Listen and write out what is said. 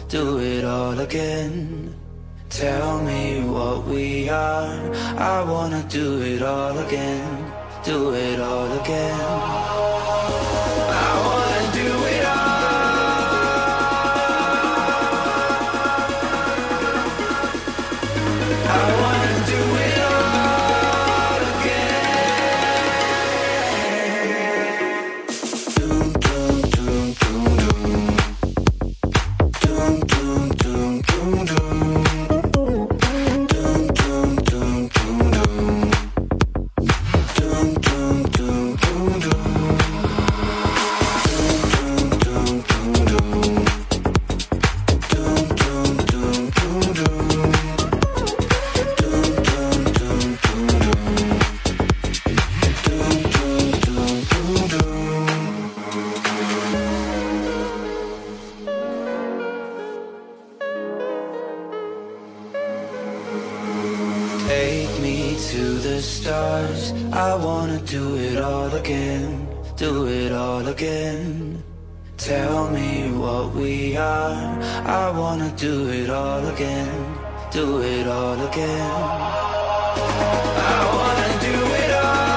do it all again. Tell me what we are, I wanna do it all again, do it all again. I wanna do it all. I wanna do it all again. Doom, doom, doom, doom, doom. Doom, doom, doom, doom, doom. Take me to the stars, I wanna do it all again, do it all again. Tell me what we are, I wanna do it all again, do it all again. I wanna do it all.